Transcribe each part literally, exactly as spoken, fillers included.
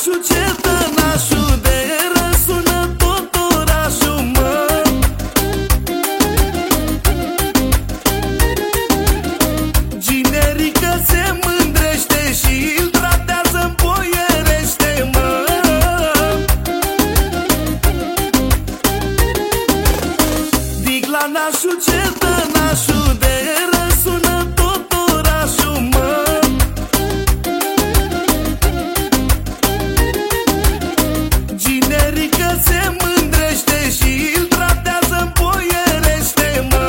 Nașul, cetănașul, de răsună tot orașul, mă. Ginerică se mândrește și îl tratează-n boierește, mă. Digla, nașul, cetănașul, de răsună tot orașul, mă. Se mândrește și îl tratează-n boierește, mă.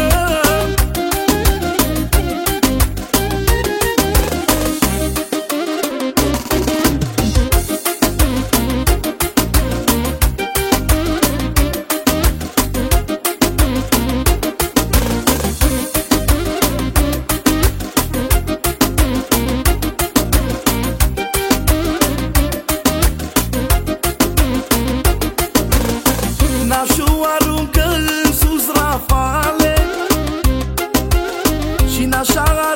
Nașul aruncă în sus rafale și nașa